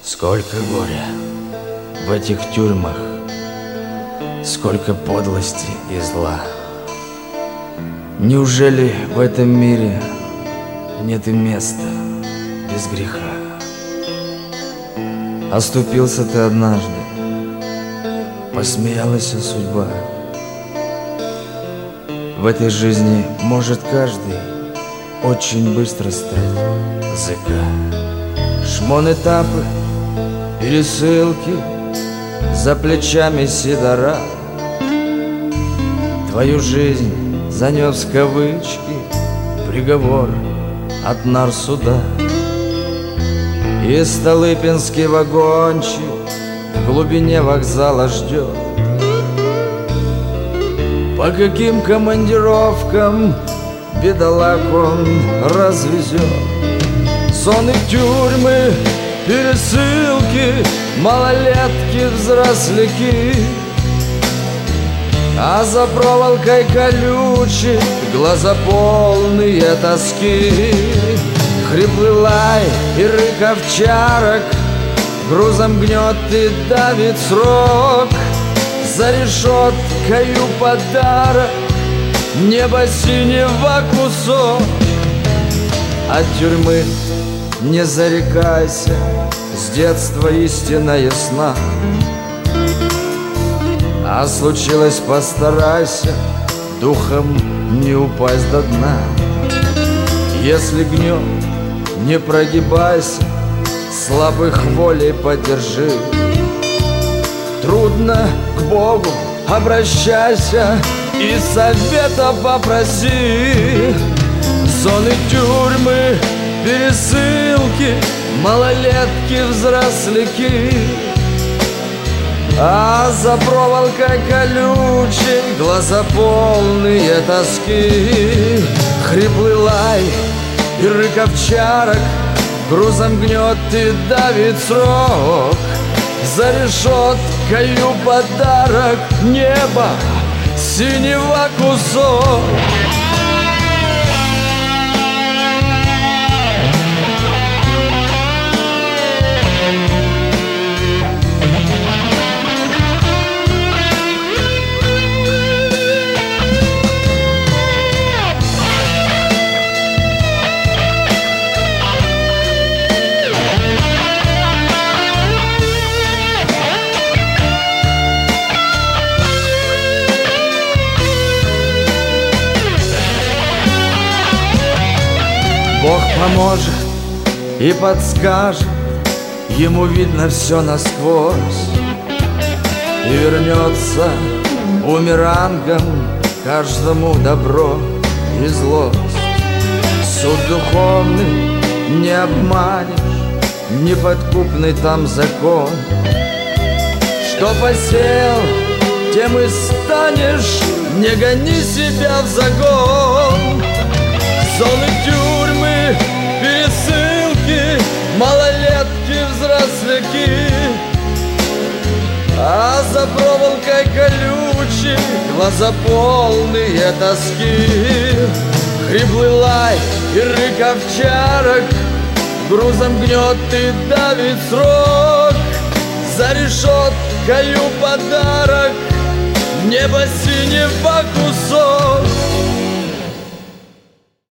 Сколько горя в этих тюрьмах, сколько подлости и зла. Неужели в этом мире нет и места без греха? Оступился ты однажды, посмеялась судьба. В этой жизни может каждый очень быстро стать ЗК. Шмон этапы, пересылки, за плечами седора. Твою жизнь занес в кавычки приговор от нарсуда. И столыпинский вагончик в глубине вокзала ждет. По каким командировкам бедолаг он развезет. Сон и тюрьмы, пересылки, малолетки, взросляки. А за проволокой колючей глаза полные тоски. Хриплый лай и рык овчарок грузом гнет и давит срок. За решеткою подарок, небо синего кусок. От тюрьмы не зарекайся, с детства истина ясна. А случилось, постарайся духом не упасть до дна. Если гнет, не прогибайся, слабых волей поддержи. Трудно к Богу, обращайся и совета попроси. Зоны тюрьмы, пересылки, малолетки, взросляки. А за проволокой колючей глаза полные тоски. Хриплый лай и рык овчарок грузом гнет и давит срок. За решеткою подарок, небо синего кусок. Бог поможет и подскажет, ему видно все насквозь. И вернется бумерангом каждому добро и злость. Суд духовный не обманешь, неподкупный там закон. Что посеял, тем и станешь, не гони себя в загон. Зоны тюрьмы, пересылки, малолетки, взросляки. А за проволокой колючей глаза полные тоски. Хриплый лай и рык овчарок грузом гнет и давит срок. За решеткою подарок, небо синего кусок.